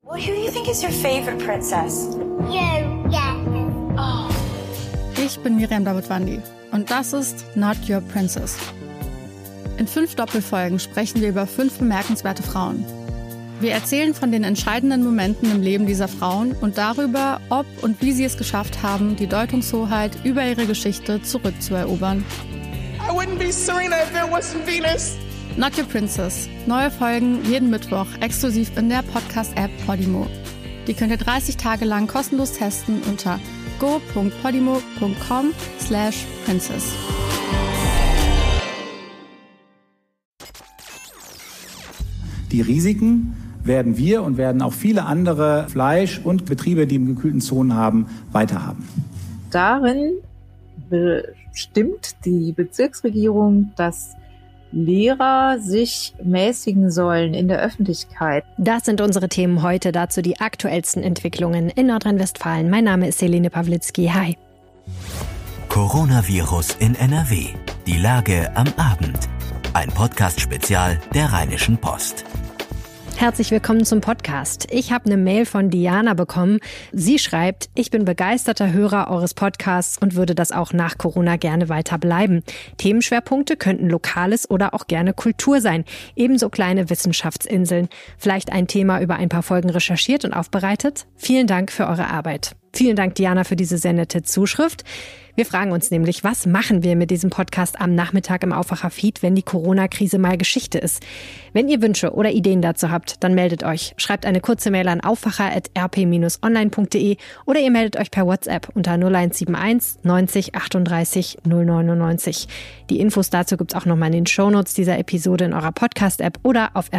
Well, who do you think is your favorite princess? You, yeah. Oh. Ich bin Miriam Davidwandi und das ist Not Your Princess. In 5 Doppelfolgen sprechen wir über 5 bemerkenswerte Frauen. Wir erzählen von den entscheidenden Momenten im Leben dieser Frauen und darüber, ob und wie sie es geschafft haben, die Deutungshoheit über ihre Geschichte zurückzuerobern. I wouldn't be Serena if there wasn't Venus. Not Your Princess. Neue Folgen jeden Mittwoch exklusiv in der Podcast-App Podimo. Die könnt ihr 30 Tage lang kostenlos testen unter go.podimo.com/princess. Die Risiken werden wir und werden auch viele andere Fleisch- und Betriebe, die in gekühlten Zonen haben, weiterhaben. Darin bestimmt die Bezirksregierung, dass Lehrer sich mäßigen sollen in der Öffentlichkeit. Das sind unsere Themen heute, dazu die aktuellsten Entwicklungen in Nordrhein-Westfalen. Mein Name ist Helene Pawlitzki. Hi. Coronavirus in NRW. Die Lage am Abend. Ein Podcast-Spezial der Rheinischen Post. Herzlich willkommen zum Podcast. Ich habe eine Mail von Diana bekommen. Sie schreibt, ich bin begeisterter Hörer eures Podcasts und würde das auch nach Corona gerne weiter bleiben. Themenschwerpunkte könnten Lokales oder auch gerne Kultur sein. Ebenso kleine Wissenschaftsinseln. Vielleicht ein Thema über ein paar Folgen recherchiert und aufbereitet? Vielen Dank für eure Arbeit. Vielen Dank, Diana, für diese sehr nette Zuschrift. Wir fragen uns nämlich, was machen wir mit diesem Podcast am Nachmittag im Aufwacher-Feed, wenn die Corona-Krise mal Geschichte ist? Wenn ihr Wünsche oder Ideen dazu habt, dann meldet euch. Schreibt eine kurze Mail an aufwacher@rp-online.de oder ihr meldet euch per WhatsApp unter 0171 90 38 099. Die Infos dazu gibt's auch nochmal in den Shownotes dieser Episode in eurer Podcast-App oder auf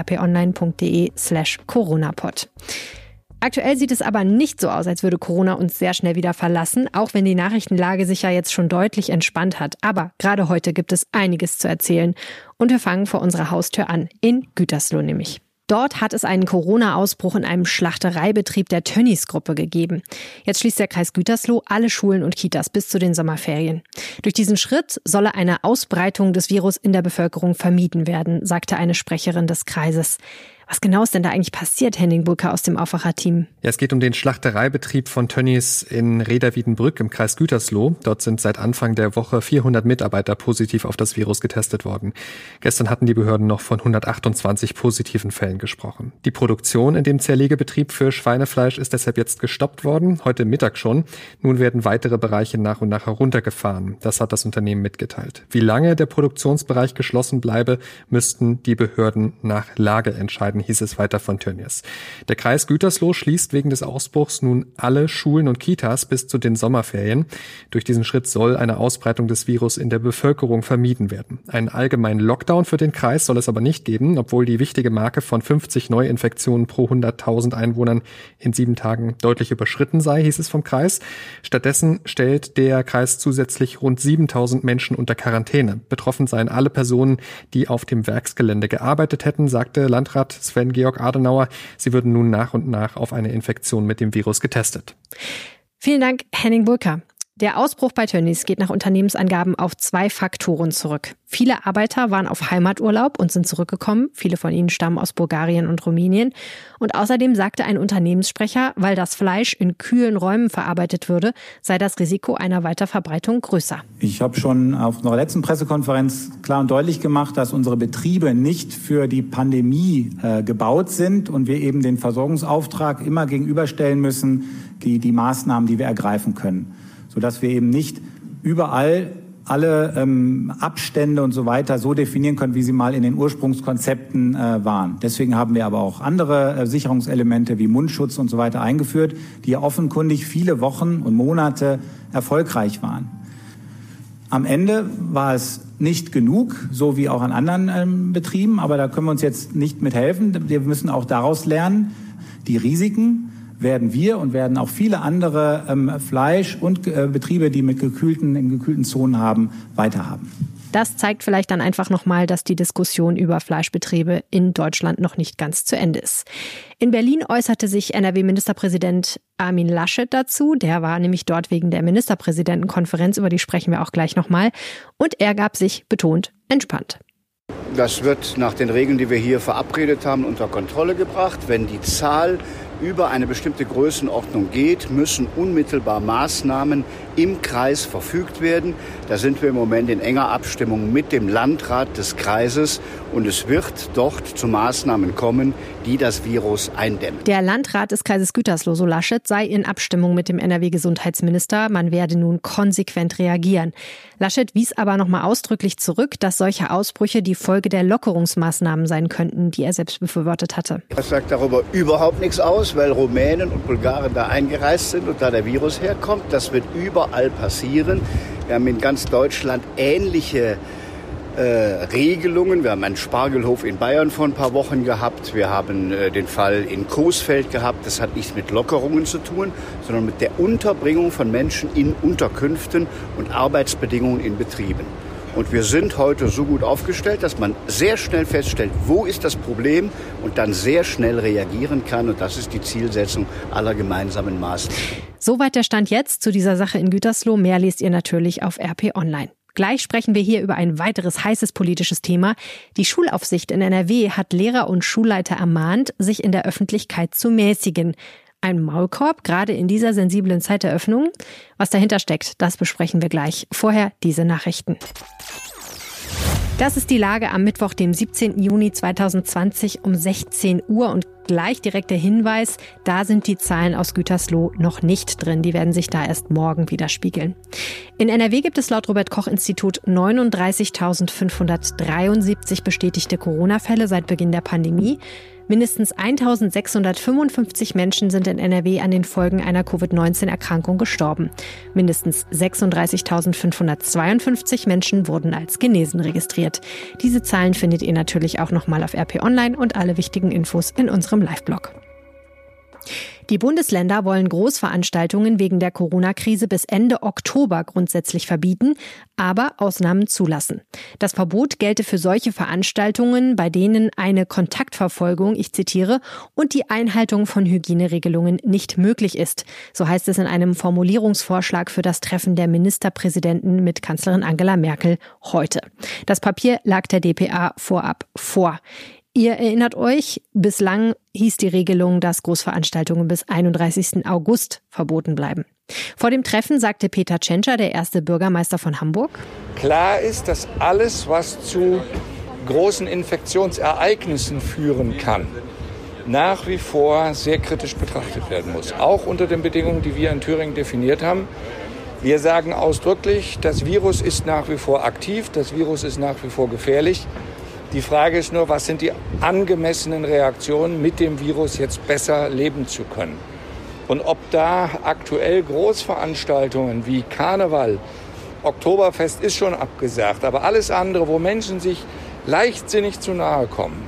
rponline.de/coronapod. Aktuell sieht es aber nicht so aus, als würde Corona uns sehr schnell wieder verlassen, auch wenn die Nachrichtenlage sich ja jetzt schon deutlich entspannt hat. Aber gerade heute gibt es einiges zu erzählen. Und wir fangen vor unserer Haustür an, in Gütersloh nämlich. Dort hat es einen Corona-Ausbruch in einem Schlachtereibetrieb der Tönnies-Gruppe gegeben. Jetzt schließt der Kreis Gütersloh alle Schulen und Kitas bis zu den Sommerferien. Durch diesen Schritt solle eine Ausbreitung des Virus in der Bevölkerung vermieden werden, sagte eine Sprecherin des Kreises. Was genau ist denn da eigentlich passiert, Henning Bulka aus dem Aufwacher-Team? Ja, es geht um den Schlachtereibetrieb von Tönnies in Rheda-Wiedenbrück im Kreis Gütersloh. Dort sind seit Anfang der Woche 400 Mitarbeiter positiv auf das Virus getestet worden. Gestern hatten die Behörden noch von 128 positiven Fällen gesprochen. Die Produktion in dem Zerlegebetrieb für Schweinefleisch ist deshalb jetzt gestoppt worden, heute Mittag schon. Nun werden weitere Bereiche nach und nach heruntergefahren. Das hat das Unternehmen mitgeteilt. Wie lange der Produktionsbereich geschlossen bleibe, müssten die Behörden nach Lage entscheiden, hieß es weiter von Tönnies. Der Kreis Gütersloh schließt wegen des Ausbruchs nun alle Schulen und Kitas bis zu den Sommerferien. Durch diesen Schritt soll eine Ausbreitung des Virus in der Bevölkerung vermieden werden. Einen allgemeinen Lockdown für den Kreis soll es aber nicht geben, obwohl die wichtige Marke von 50 Neuinfektionen pro 100.000 Einwohnern in 7 Tagen deutlich überschritten sei, hieß es vom Kreis. Stattdessen stellt der Kreis zusätzlich rund 7.000 Menschen unter Quarantäne. Betroffen seien alle Personen, die auf dem Werksgelände gearbeitet hätten, sagte Landrat Sven-Georg Adenauer. Sie würden nun nach und nach auf eine Infektion mit dem Virus getestet. Vielen Dank, Henning Bulka. Der Ausbruch bei Tönnies geht nach Unternehmensangaben auf 2 Faktoren zurück. Viele Arbeiter waren auf Heimaturlaub und sind zurückgekommen. Viele von ihnen stammen aus Bulgarien und Rumänien. Und außerdem sagte ein Unternehmenssprecher, weil das Fleisch in kühlen Räumen verarbeitet würde, sei das Risiko einer Weiterverbreitung größer. Ich habe schon auf unserer letzten Pressekonferenz klar und deutlich gemacht, dass unsere Betriebe nicht für die Pandemie gebaut sind und wir eben den Versorgungsauftrag immer gegenüberstellen müssen, die Maßnahmen, die wir ergreifen können. Sodass wir eben nicht überall alle Abstände und so weiter so definieren können, wie sie mal in den Ursprungskonzepten waren. Deswegen haben wir aber auch andere Sicherungselemente wie Mundschutz und so weiter eingeführt, die ja offenkundig viele Wochen und Monate erfolgreich waren. Am Ende war es nicht genug, so wie auch an anderen Betrieben, aber da können wir uns jetzt nicht mit helfen. Wir müssen auch daraus lernen, die Risiken werden wir und werden auch viele andere Fleisch- und Betriebe, die in gekühlten Zonen haben, weiterhaben. Das zeigt vielleicht dann einfach nochmal, dass die Diskussion über Fleischbetriebe in Deutschland noch nicht ganz zu Ende ist. In Berlin äußerte sich NRW-Ministerpräsident Armin Laschet dazu. Der war nämlich dort wegen der Ministerpräsidentenkonferenz, über die sprechen wir auch gleich nochmal. Und er gab sich betont entspannt. Das wird nach den Regeln, die wir hier verabredet haben, unter Kontrolle gebracht. Wenn die Zahl über eine bestimmte Größenordnung geht, müssen unmittelbar Maßnahmen im Kreis verfügt werden. Da sind wir im Moment in enger Abstimmung mit dem Landrat des Kreises und es wird dort zu Maßnahmen kommen, die das Virus eindämmen. Der Landrat des Kreises Gütersloh, so Laschet, sei in Abstimmung mit dem NRW-Gesundheitsminister. Man werde nun konsequent reagieren. Laschet wies aber nochmal ausdrücklich zurück, dass solche Ausbrüche die Folge der Lockerungsmaßnahmen sein könnten, die er selbst befürwortet hatte. Das sagt darüber überhaupt nichts aus, weil Rumänen und Bulgaren da eingereist sind und da der Virus herkommt. Das wird überall passieren. Wir haben in ganz Deutschland ähnliche Regelungen. Wir haben einen Spargelhof in Bayern vor ein paar Wochen gehabt. Wir haben den Fall in Coesfeld gehabt. Das hat nichts mit Lockerungen zu tun, sondern mit der Unterbringung von Menschen in Unterkünften und Arbeitsbedingungen in Betrieben. Und wir sind heute so gut aufgestellt, dass man sehr schnell feststellt, wo ist das Problem und dann sehr schnell reagieren kann. Und das ist die Zielsetzung aller gemeinsamen Maßnahmen. Soweit der Stand jetzt zu dieser Sache in Gütersloh. Mehr lest ihr natürlich auf RP Online. Gleich sprechen wir hier über ein weiteres heißes politisches Thema. Die Schulaufsicht in NRW hat Lehrer und Schulleiter ermahnt, sich in der Öffentlichkeit zu mäßigen. Ein Maulkorb, gerade in dieser sensiblen Zeit der Öffnung. Was dahinter steckt, das besprechen wir gleich. Vorher diese Nachrichten. Das ist die Lage am Mittwoch, dem 17. Juni 2020 um 16 Uhr und gleich direkt der Hinweis, da sind die Zahlen aus Gütersloh noch nicht drin. Die werden sich da erst morgen widerspiegeln. In NRW gibt es laut Robert-Koch-Institut 39.573 bestätigte Corona-Fälle seit Beginn der Pandemie. Mindestens 1.655 Menschen sind in NRW an den Folgen einer Covid-19-Erkrankung gestorben. Mindestens 36.552 Menschen wurden als genesen registriert. Diese Zahlen findet ihr natürlich auch nochmal auf RP Online und alle wichtigen Infos in unserem Live-Blog. Die Bundesländer wollen Großveranstaltungen wegen der Corona-Krise bis Ende Oktober grundsätzlich verbieten, aber Ausnahmen zulassen. Das Verbot gelte für solche Veranstaltungen, bei denen eine Kontaktverfolgung, ich zitiere, und die Einhaltung von Hygieneregelungen nicht möglich ist. So heißt es in einem Formulierungsvorschlag für das Treffen der Ministerpräsidenten mit Kanzlerin Angela Merkel heute. Das Papier lag der dpa vorab vor. Ihr erinnert euch, bislang hieß die Regelung, dass Großveranstaltungen bis 31. August verboten bleiben. Vor dem Treffen sagte Peter Tschentscher, der erste Bürgermeister von Hamburg: Klar ist, dass alles, was zu großen Infektionsereignissen führen kann, nach wie vor sehr kritisch betrachtet werden muss. Auch unter den Bedingungen, die wir in Thüringen definiert haben. Wir sagen ausdrücklich, das Virus ist nach wie vor aktiv, das Virus ist nach wie vor gefährlich. Die Frage ist nur, was sind die angemessenen Reaktionen, mit dem Virus jetzt besser leben zu können? Und ob da aktuell Großveranstaltungen wie Karneval, Oktoberfest ist schon abgesagt, aber alles andere, wo Menschen sich leichtsinnig zu nahe kommen,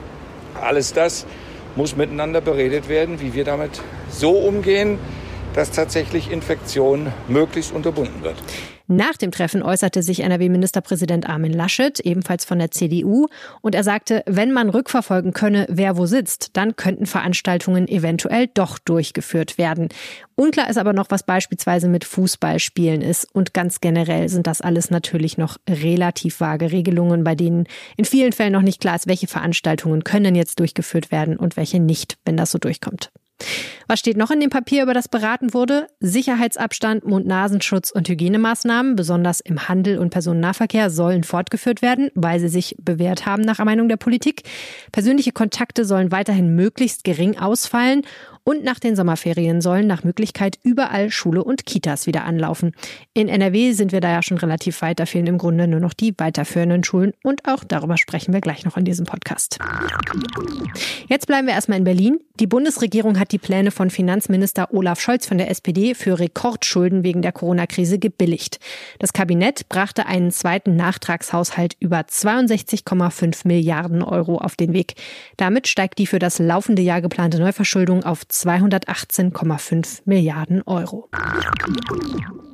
alles das muss miteinander beredet werden, wie wir damit so umgehen, dass tatsächlich Infektion möglichst unterbunden wird. Nach dem Treffen äußerte sich NRW-Ministerpräsident Armin Laschet, ebenfalls von der CDU, und er sagte, wenn man rückverfolgen könne, wer wo sitzt, dann könnten Veranstaltungen eventuell doch durchgeführt werden. Unklar ist aber noch, was beispielsweise mit Fußballspielen ist, und ganz generell sind das alles natürlich noch relativ vage Regelungen, bei denen in vielen Fällen noch nicht klar ist, welche Veranstaltungen können jetzt durchgeführt werden und welche nicht, wenn das so durchkommt. Was steht noch in dem Papier, über das beraten wurde? Sicherheitsabstand, Mund-Nasenschutz und Hygienemaßnahmen, besonders im Handel und Personennahverkehr, sollen fortgeführt werden, weil sie sich bewährt haben nach Meinung der Politik. Persönliche Kontakte sollen weiterhin möglichst gering ausfallen. Und nach den Sommerferien sollen nach Möglichkeit überall Schule und Kitas wieder anlaufen. In NRW sind wir da ja schon relativ weit, da fehlen im Grunde nur noch die weiterführenden Schulen. Und auch darüber sprechen wir gleich noch in diesem Podcast. Jetzt bleiben wir erstmal in Berlin. Die Bundesregierung hat die Pläne von Finanzminister Olaf Scholz von der SPD für Rekordschulden wegen der Corona-Krise gebilligt. Das Kabinett brachte einen zweiten Nachtragshaushalt über 62,5 Milliarden Euro auf den Weg. Damit steigt die für das laufende Jahr geplante Neuverschuldung auf 218,5 Milliarden Euro.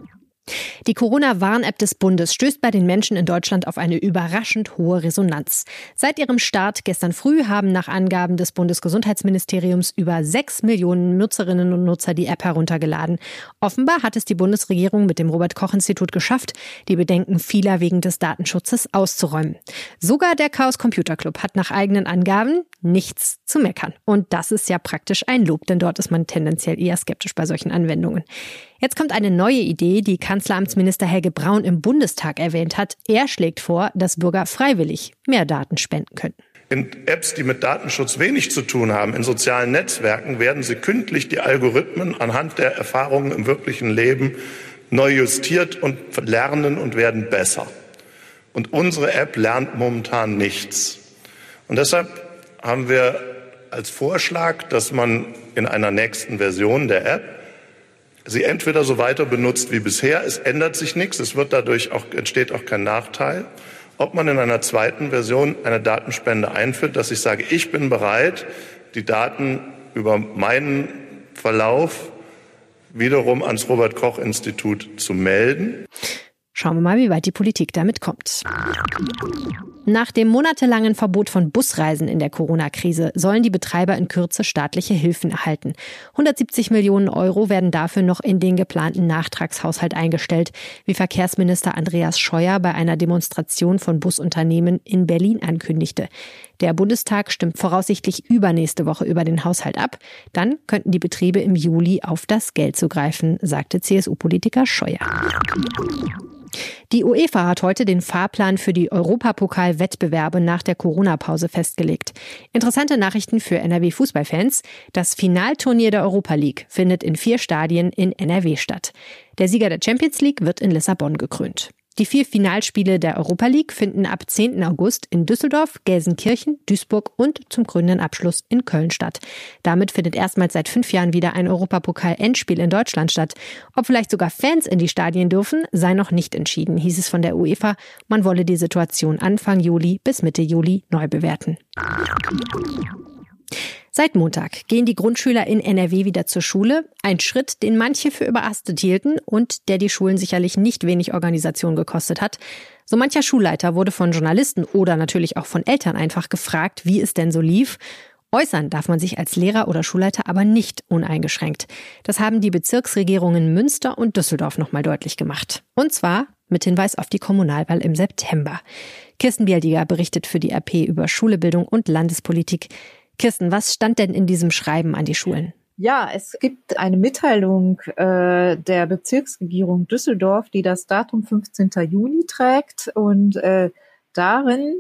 Die Corona-Warn-App des Bundes stößt bei den Menschen in Deutschland auf eine überraschend hohe Resonanz. Seit ihrem Start gestern früh haben nach Angaben des Bundesgesundheitsministeriums über 6 Millionen Nutzerinnen und Nutzer die App heruntergeladen. Offenbar hat es die Bundesregierung mit dem Robert-Koch-Institut geschafft, die Bedenken vieler wegen des Datenschutzes auszuräumen. Sogar der Chaos Computer Club hat nach eigenen Angaben nichts zu meckern. Und das ist ja praktisch ein Lob, denn dort ist man tendenziell eher skeptisch bei solchen Anwendungen. Jetzt kommt eine neue Idee, die Kanzleramtsminister Helge Braun im Bundestag erwähnt hat. Er schlägt vor, dass Bürger freiwillig mehr Daten spenden könnten. In Apps, die mit Datenschutz wenig zu tun haben, in sozialen Netzwerken, werden sie kündlich die Algorithmen anhand der Erfahrungen im wirklichen Leben neu justiert und lernen und werden besser. Und unsere App lernt momentan nichts. Und deshalb haben wir als Vorschlag, dass man in einer nächsten Version der App sie entweder so weiter benutzt wie bisher, es ändert sich nichts, entsteht auch kein Nachteil, ob man in einer zweiten Version eine Datenspende einführt, dass ich sage, ich bin bereit, die Daten über meinen Verlauf wiederum ans Robert-Koch-Institut zu melden. Schauen wir mal, wie weit die Politik damit kommt. Nach dem monatelangen Verbot von Busreisen in der Corona-Krise sollen die Betreiber in Kürze staatliche Hilfen erhalten. 170 Millionen Euro werden dafür noch in den geplanten Nachtragshaushalt eingestellt, wie Verkehrsminister Andreas Scheuer bei einer Demonstration von Busunternehmen in Berlin ankündigte. Der Bundestag stimmt voraussichtlich übernächste Woche über den Haushalt ab. Dann könnten die Betriebe im Juli auf das Geld zugreifen, sagte CSU-Politiker Scheuer. Die UEFA hat heute den Fahrplan für die Europapokal-Wettbewerbe nach der Corona-Pause festgelegt. Interessante Nachrichten für NRW-Fußballfans. Das Finalturnier der Europa League findet in 4 Stadien in NRW statt. Der Sieger der Champions League wird in Lissabon gekrönt. Die 4 Finalspiele der Europa League finden ab 10. August in Düsseldorf, Gelsenkirchen, Duisburg und zum krönenden Abschluss in Köln statt. Damit findet erstmals seit 5 Jahren wieder ein Europapokal-Endspiel in Deutschland statt. Ob vielleicht sogar Fans in die Stadien dürfen, sei noch nicht entschieden, hieß es von der UEFA. Man wolle die Situation Anfang Juli bis Mitte Juli neu bewerten. Seit Montag gehen die Grundschüler in NRW wieder zur Schule. Ein Schritt, den manche für überhastet hielten und der die Schulen sicherlich nicht wenig Organisation gekostet hat. So mancher Schulleiter wurde von Journalisten oder natürlich auch von Eltern einfach gefragt, wie es denn so lief. Äußern darf man sich als Lehrer oder Schulleiter aber nicht uneingeschränkt. Das haben die Bezirksregierungen Münster und Düsseldorf nochmal deutlich gemacht. Und zwar mit Hinweis auf die Kommunalwahl im September. Kirsten Bialdiger berichtet für die RP über Schule, Bildung und Landespolitik. Kirsten, was stand denn in diesem Schreiben an die Schulen? Ja, es gibt eine Mitteilung der Bezirksregierung Düsseldorf, die das Datum 15. Juni trägt. Und darin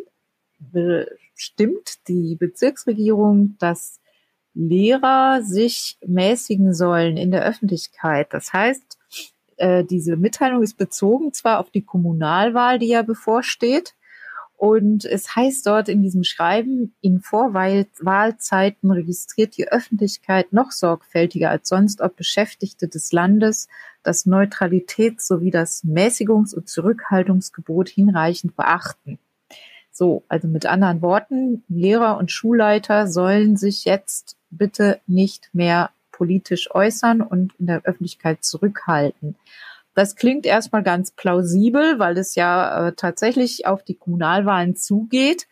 bestimmt die Bezirksregierung, dass Lehrer sich mäßigen sollen in der Öffentlichkeit. Das heißt, diese Mitteilung ist bezogen zwar auf die Kommunalwahl, die ja bevorsteht, und es heißt dort in diesem Schreiben, in Vorwahlzeiten registriert die Öffentlichkeit noch sorgfältiger als sonst, ob Beschäftigte des Landes das Neutralitäts- sowie das Mäßigungs- und Zurückhaltungsgebot hinreichend beachten. So, also mit anderen Worten, Lehrer und Schulleiter sollen sich jetzt bitte nicht mehr politisch äußern und in der Öffentlichkeit zurückhalten. Das klingt erstmal ganz plausibel, weil es ja tatsächlich auf die Kommunalwahlen zugeht.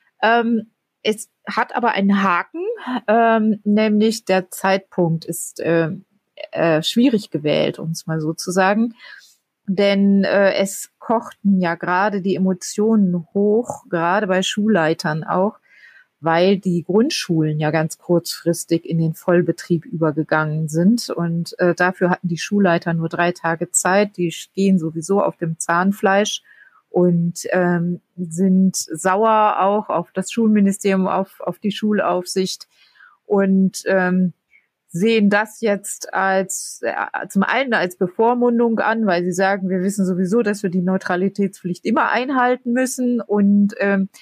Es hat aber einen Haken, nämlich der Zeitpunkt ist schwierig gewählt, um es mal so zu sagen. Denn es kochten ja gerade die Emotionen hoch, gerade bei Schulleitern auch, weil die Grundschulen ja ganz kurzfristig in den Vollbetrieb übergegangen sind. Und dafür hatten die Schulleiter nur 3 Tage Zeit. Die gehen sowieso auf dem Zahnfleisch und sind sauer auch auf das Schulministerium, auf die Schulaufsicht und sehen das jetzt als zum einen als Bevormundung an, weil sie sagen, wir wissen sowieso, dass wir die Neutralitätspflicht immer einhalten müssen und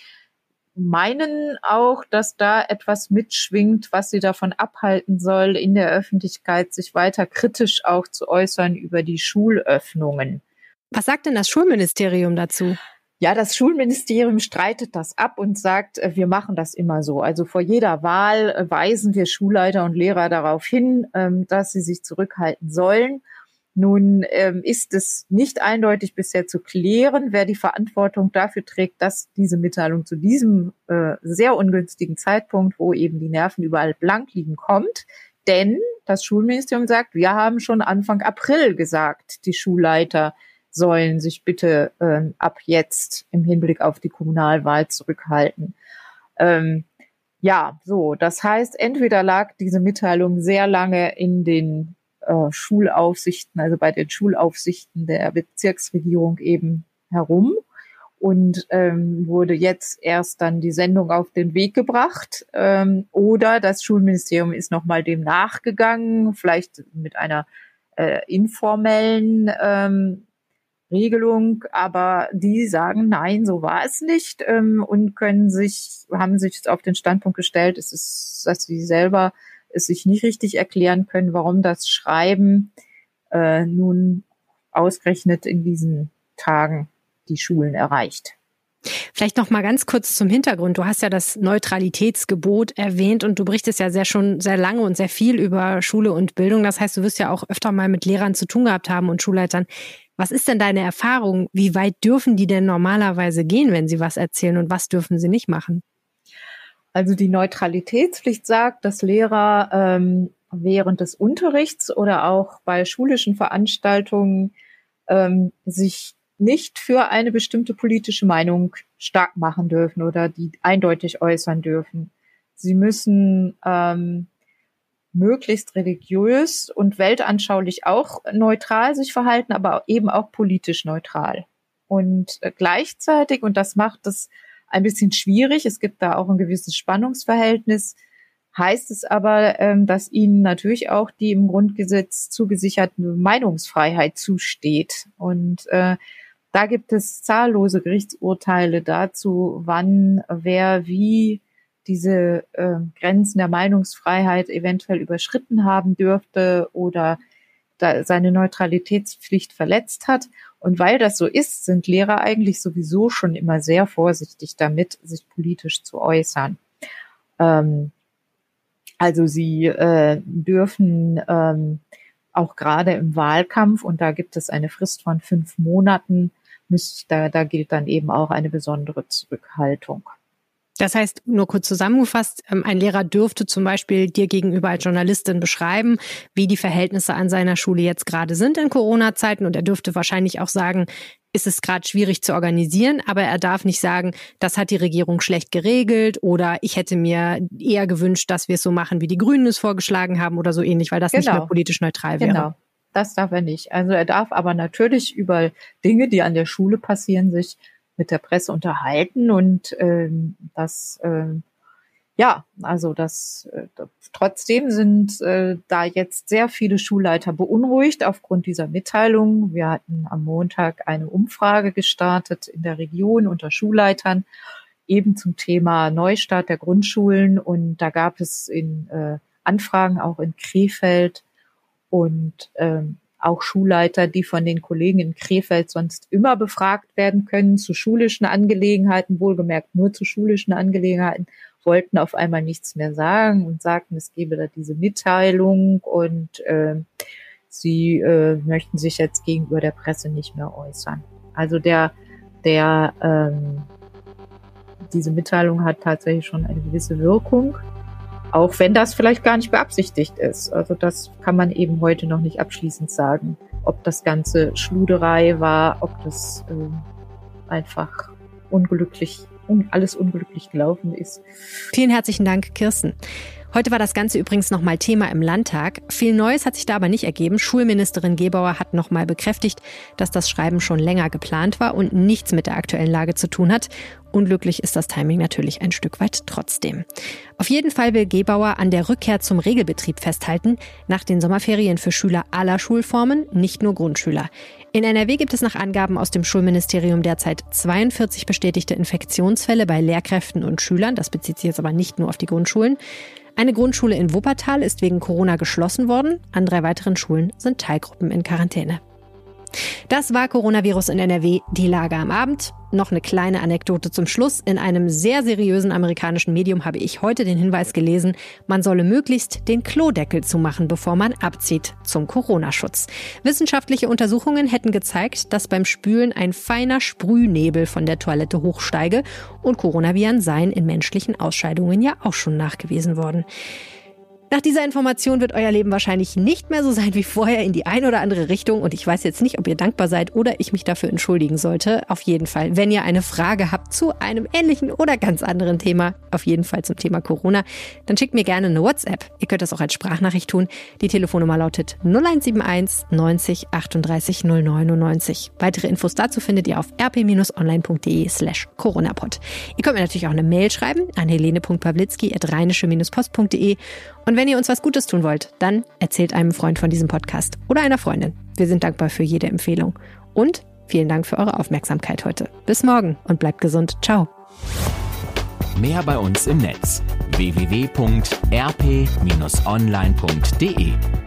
meinen auch, dass da etwas mitschwingt, was sie davon abhalten soll, in der Öffentlichkeit sich weiter kritisch auch zu äußern über die Schulöffnungen. Was sagt denn das Schulministerium dazu? Ja, das Schulministerium streitet das ab und sagt, wir machen das immer so. Also vor jeder Wahl weisen wir Schulleiter und Lehrer darauf hin, dass sie sich zurückhalten sollen. Nun ist es nicht eindeutig bisher zu klären, wer die Verantwortung dafür trägt, dass diese Mitteilung zu diesem sehr ungünstigen Zeitpunkt, wo eben die Nerven überall blank liegen, kommt. Denn das Schulministerium sagt, wir haben schon Anfang April gesagt, die Schulleiter sollen sich bitte ab jetzt im Hinblick auf die Kommunalwahl zurückhalten. Das heißt, entweder lag diese Mitteilung sehr lange in den Schulaufsichten, also bei den Schulaufsichten der Bezirksregierung eben herum und wurde jetzt erst dann die Sendung auf den Weg gebracht, oder das Schulministerium ist nochmal dem nachgegangen, vielleicht mit einer informellen Regelung, aber die sagen, nein, so war es nicht, und haben sich auf den Standpunkt gestellt, dass sie selber es sich nicht richtig erklären können, warum das Schreiben nun ausgerechnet in diesen Tagen die Schulen erreicht. Vielleicht noch mal ganz kurz zum Hintergrund. Du hast ja das Neutralitätsgebot erwähnt und du berichtest ja schon sehr lange und sehr viel über Schule und Bildung. Das heißt, du wirst ja auch öfter mal mit Lehrern zu tun gehabt haben und Schulleitern. Was ist denn deine Erfahrung? Wie weit dürfen die denn normalerweise gehen, wenn sie was erzählen, und was dürfen sie nicht machen? Also die Neutralitätspflicht sagt, dass Lehrer während des Unterrichts oder auch bei schulischen Veranstaltungen sich nicht für eine bestimmte politische Meinung stark machen dürfen oder die eindeutig äußern dürfen. Sie müssen möglichst religiös und weltanschaulich auch neutral sich verhalten, aber eben auch politisch neutral. Und gleichzeitig, und das macht es ein bisschen schwierig, es gibt da auch ein gewisses Spannungsverhältnis, heißt es aber, dass ihnen natürlich auch die im Grundgesetz zugesicherte Meinungsfreiheit zusteht. Und da gibt es zahllose Gerichtsurteile dazu, wann, wer, wie diese Grenzen der Meinungsfreiheit eventuell überschritten haben dürfte oder da seine Neutralitätspflicht verletzt hat. Und weil das so ist, sind Lehrer eigentlich sowieso schon immer sehr vorsichtig damit, sich politisch zu äußern. Also sie dürfen auch gerade im Wahlkampf, und da gibt es eine Frist von 5 Monaten, da gilt dann eben auch eine besondere Zurückhaltung. Das heißt, nur kurz zusammengefasst, ein Lehrer dürfte zum Beispiel dir gegenüber als Journalistin beschreiben, wie die Verhältnisse an seiner Schule jetzt gerade sind in Corona-Zeiten, und er dürfte wahrscheinlich auch sagen, ist es gerade schwierig zu organisieren, aber er darf nicht sagen, das hat die Regierung schlecht geregelt oder ich hätte mir eher gewünscht, dass wir es so machen, wie die Grünen es vorgeschlagen haben oder so ähnlich, weil das nicht mehr politisch neutral wäre. Genau, das darf er nicht. Also er darf aber natürlich über Dinge, die an der Schule passieren, sich mit der Presse unterhalten und trotzdem sind da jetzt sehr viele Schulleiter beunruhigt aufgrund dieser Mitteilung. Wir hatten am Montag eine Umfrage gestartet in der Region unter Schulleitern, eben zum Thema Neustart der Grundschulen, und da gab es Anfragen auch in Krefeld und auch Schulleiter, die von den Kollegen in Krefeld sonst immer befragt werden können zu schulischen Angelegenheiten, wohlgemerkt nur zu schulischen Angelegenheiten, wollten auf einmal nichts mehr sagen und sagten, es gebe da diese Mitteilung und sie möchten sich jetzt gegenüber der Presse nicht mehr äußern. Also diese Mitteilung hat tatsächlich schon eine gewisse Wirkung, auch wenn das vielleicht gar nicht beabsichtigt ist. Also das kann man eben heute noch nicht abschließend sagen, ob das Ganze Schluderei war, ob das einfach alles unglücklich gelaufen ist. Vielen herzlichen Dank, Kirsten. Heute war das Ganze übrigens nochmal Thema im Landtag. Viel Neues hat sich da aber nicht ergeben. Schulministerin Gebauer hat nochmal bekräftigt, dass das Schreiben schon länger geplant war und nichts mit der aktuellen Lage zu tun hat. Unglücklich ist das Timing natürlich ein Stück weit trotzdem. Auf jeden Fall will Gebauer an der Rückkehr zum Regelbetrieb festhalten, nach den Sommerferien für Schüler aller Schulformen, nicht nur Grundschüler. In NRW gibt es nach Angaben aus dem Schulministerium derzeit 42 bestätigte Infektionsfälle bei Lehrkräften und Schülern. Das bezieht sich jetzt aber nicht nur auf die Grundschulen. Eine Grundschule in Wuppertal ist wegen Corona geschlossen worden. An 3 weiteren Schulen sind Teilgruppen in Quarantäne. Das war Coronavirus in NRW, die Lage am Abend. Noch eine kleine Anekdote zum Schluss. In einem sehr seriösen amerikanischen Medium habe ich heute den Hinweis gelesen, man solle möglichst den Klodeckel zumachen, bevor man abzieht, zum Corona-Schutz. Wissenschaftliche Untersuchungen hätten gezeigt, dass beim Spülen ein feiner Sprühnebel von der Toilette hochsteige und Coronaviren seien in menschlichen Ausscheidungen ja auch schon nachgewiesen worden. Nach dieser Information wird euer Leben wahrscheinlich nicht mehr so sein wie vorher in die eine oder andere Richtung. Und ich weiß jetzt nicht, ob ihr dankbar seid oder ich mich dafür entschuldigen sollte. Auf jeden Fall, wenn ihr eine Frage habt zu einem ähnlichen oder ganz anderen Thema, auf jeden Fall zum Thema Corona, dann schickt mir gerne eine WhatsApp. Ihr könnt das auch als Sprachnachricht tun. Die Telefonnummer lautet 0171 90 38 099. Weitere Infos dazu findet ihr auf rp-online.de/coronapod. Ihr könnt mir natürlich auch eine Mail schreiben an helene.pawlitzki@rheinische-post.de. Und wenn ihr uns was Gutes tun wollt, dann erzählt einem Freund von diesem Podcast oder einer Freundin. Wir sind dankbar für jede Empfehlung. Und vielen Dank für eure Aufmerksamkeit heute. Bis morgen und bleibt gesund. Ciao. Mehr bei uns im Netz: www.rp-online.de